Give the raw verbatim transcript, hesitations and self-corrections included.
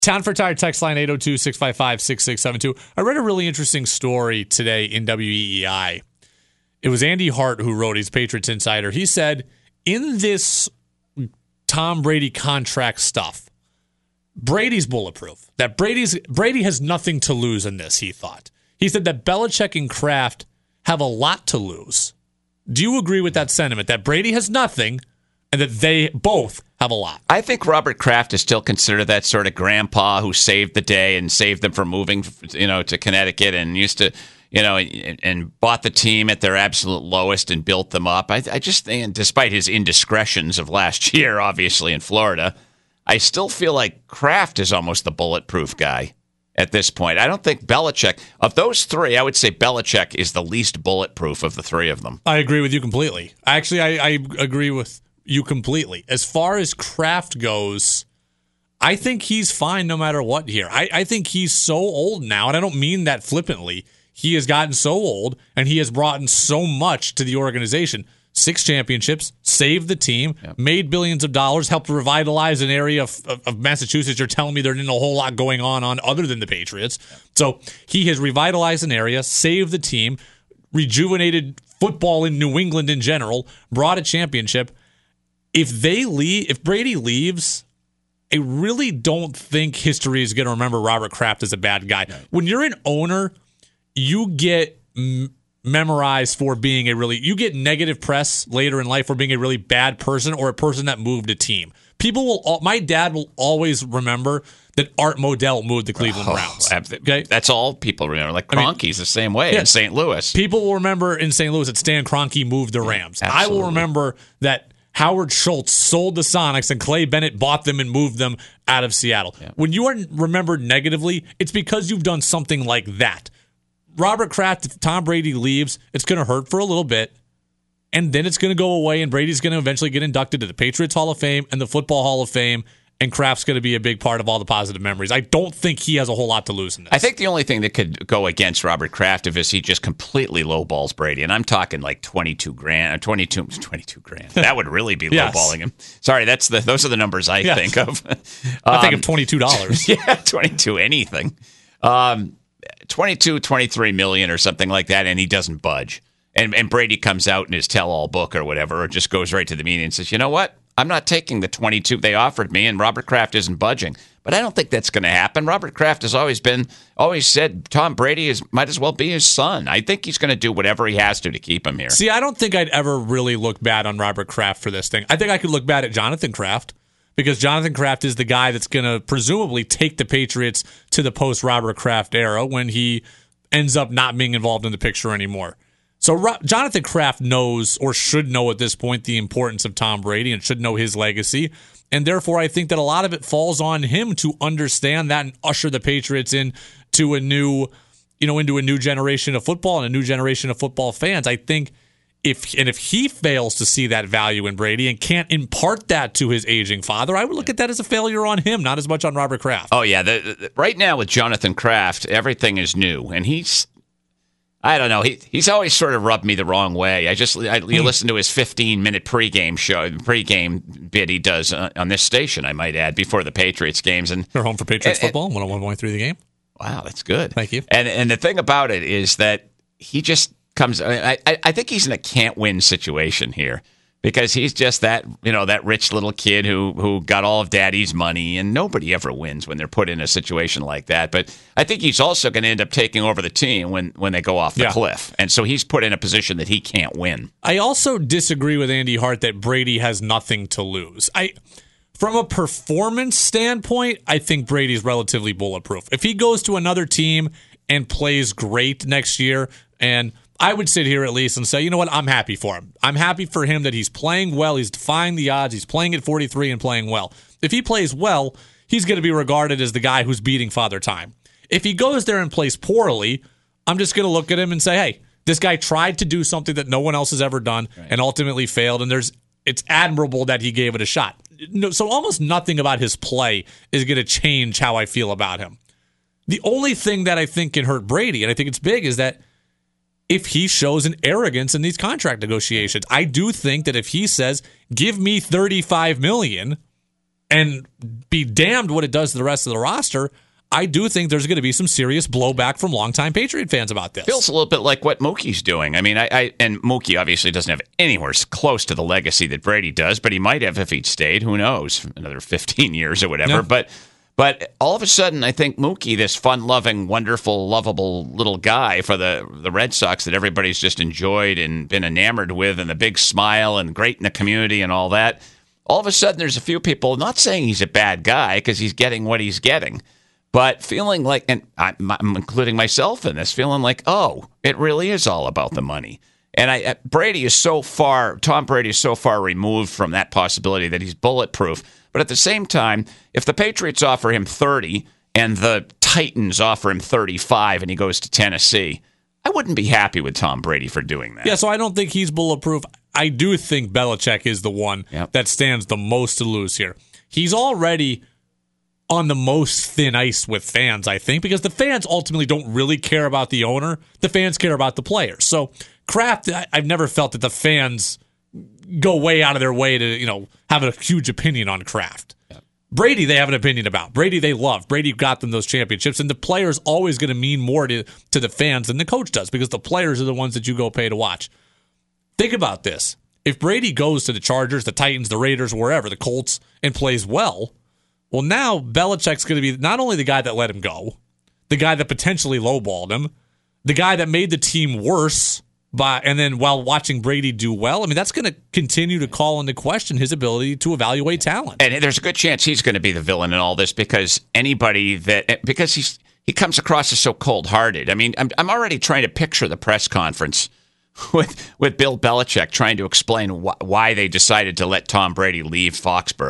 Town for Tire text line eight oh two, six five five, six six seven two. I read a really interesting story today in W E E I. It was Andy Hart who wrote, he's Patriots Insider. He said, in this Tom Brady contract stuff, Brady's bulletproof. That Brady's Brady has nothing to lose in this, he thought. He said that Belichick and Kraft have a lot to lose. Do you agree with that sentiment, that Brady has nothing and that they both have a lot? I think Robert Kraft is still considered that sort of grandpa who saved the day and saved them from moving, you know, to Connecticut and used to, you know, and, and bought the team at their absolute lowest and built them up. I, I just think, despite his indiscretions of last year, obviously in Florida, I still feel like Kraft is almost the bulletproof guy at this point. I don't think Belichick, of those three, I would say Belichick is the least bulletproof of the three of them. I agree with you completely. Actually, I, I agree with you completely. As far as Kraft goes, I think he's fine no matter what here. I, I think he's so old now, and I don't mean that flippantly. He has gotten so old, and he has brought in so much to the organization. Six championships, saved the team, yep. made billions of dollars, helped revitalize an area of, of, of Massachusetts. You're telling me there isn't a whole lot going on, on other than the Patriots. Yep. So he has revitalized an area, saved the team, rejuvenated football in New England in general, brought a championship. If they leave, if Brady leaves, I really don't think history is going to remember Robert Kraft as a bad guy. Right. When you're an owner, you get m- memorized for being a really, you get negative press later in life for being a really bad person or a person that moved a team. People will, my dad will always remember that Art Modell moved the Cleveland oh, Browns. Okay, that's all people remember. Like Kroenke's I mean, the same way yeah, in Saint Louis. People will remember in Saint Louis that Stan Kroenke moved the Rams. Yeah, I will remember that Howard Schultz sold the Sonics and Clay Bennett bought them and moved them out of Seattle. Yeah. When you are remembered negatively, it's because you've done something like that. Robert Kraft, if Tom Brady leaves, it's going to hurt for a little bit, and then it's going to go away, and Brady's going to eventually get inducted to the Patriots Hall of Fame and the Football Hall of Fame, and Kraft's going to be a big part of all the positive memories. I don't think he has a whole lot to lose in this. I think the only thing that could go against Robert Kraft is he just completely lowballs Brady, and I'm talking like twenty-two grand, twenty-two, twenty-two grand. That would really be yes. lowballing him. Sorry, that's the those are the numbers I yes. think of. um, I think of twenty-two dollars. Yeah, twenty-two anything. Um, twenty-two, twenty-three million or something like that, and he doesn't budge. And and Brady comes out in his tell-all book or whatever, or just goes right to the meeting and says, you know what? I'm not taking the twenty-two they offered me, and Robert Kraft isn't budging. But I don't think that's going to happen. Robert Kraft has always been, always said Tom Brady is might as well be his son. I think he's going to do whatever he has to to keep him here. See, I don't think I'd ever really look bad on Robert Kraft for this thing. I think I could look bad at Jonathan Kraft, because Jonathan Kraft is the guy that's going to presumably take the Patriots to the post-Robert Kraft era when he ends up not being involved in the picture anymore. So Ro- Jonathan Kraft knows, or should know at this point, the importance of Tom Brady and should know his legacy. And therefore, I think that a lot of it falls on him to understand that and usher the Patriots in to a new, you know, into a new generation of football and a new generation of football fans. I think if and if he fails to see that value in Brady and can't impart that to his aging father, I would look at that as a failure on him, not as much on Robert Kraft. Oh yeah, the, the, right now with Jonathan Kraft, everything is new, and he's. I don't know. He he's always sort of rubbed me the wrong way. I just I, you listen to his fifteen minute pregame show, pregame bit he does uh, on this station, I might add, before the Patriots games, and they're home for Patriots and, football, one oh one point three the game. Wow, that's good. Thank you. And and the thing about it is that he just comes. I I, I think he's in a can't win situation here. Because he's just that, you know, that rich little kid who who got all of daddy's money, and nobody ever wins when they're put in a situation like that. But I think he's also going to end up taking over the team when, when they go off the yeah. cliff. And so he's put in a position that he can't win. I also disagree with Andy Hart that Brady has nothing to lose. I, from a performance standpoint, I think Brady's relatively bulletproof. If he goes to another team and plays great next year, and I would sit here at least and say, you know what, I'm happy for him. I'm happy for him that he's playing well. He's defying the odds. He's playing at forty-three and playing well. If he plays well, he's going to be regarded as the guy who's beating Father Time. If he goes there and plays poorly, I'm just going to look at him and say, hey, this guy tried to do something that no one else has ever done right. and ultimately failed, and there's it's admirable that he gave it a shot. No, so almost nothing about his play is going to change how I feel about him. The only thing that I think can hurt Brady, and I think it's big, is that if he shows an arrogance in these contract negotiations. I do think that if he says, give me thirty-five million dollars, And be damned what it does to the rest of the roster. I do think there's going to be some serious blowback from longtime Patriot fans about this. Feels a little bit like what Mookie's doing. I mean, I, I and Mookie obviously doesn't have anywhere close to the legacy that Brady does, but he might have if he'd stayed. Who knows? Another fifteen years or whatever. Yeah. But but all of a sudden, I think Mookie, this fun-loving, wonderful, lovable little guy for the the Red Sox that everybody's just enjoyed and been enamored with, and the big smile and great in the community and all that. All of a sudden, there's a few people not saying he's a bad guy because he's getting what he's getting. But feeling like, and I'm including myself in this, feeling like, oh, it really is all about the money. And I, Brady is so far, Tom Brady is so far removed from that possibility that he's bulletproof. But at the same time, if the Patriots offer him thirty and the Titans offer him thirty-five and he goes to Tennessee, I wouldn't be happy with Tom Brady for doing that. Yeah, so I don't think he's bulletproof. I do think Belichick is the one Yep. that stands the most to lose here. He's already on the most thin ice with fans, I think, because the fans ultimately don't really care about the owner. The fans care about the players. So Kraft, I- I've never felt that the fans go way out of their way to, you know, have a huge opinion on Kraft. Yeah. Brady, they have an opinion about. Brady, they love. Brady got them those championships, and the player's always going to mean more to, to the fans than the coach does because the players are the ones that you go pay to watch. Think about this. If Brady goes to the Chargers, the Titans, the Raiders, wherever, the Colts, and plays well, well, now Belichick's going to be not only the guy that let him go, the guy that potentially lowballed him, the guy that made the team worse, by, and then while watching Brady do well, I mean, that's going to continue to call into question his ability to evaluate talent. And there's a good chance he's going to be the villain in all this because anybody that, because he's he comes across as so cold-hearted. I mean, I'm, I'm already trying to picture the press conference with with Bill Belichick trying to explain wh- why they decided to let Tom Brady leave Foxborough.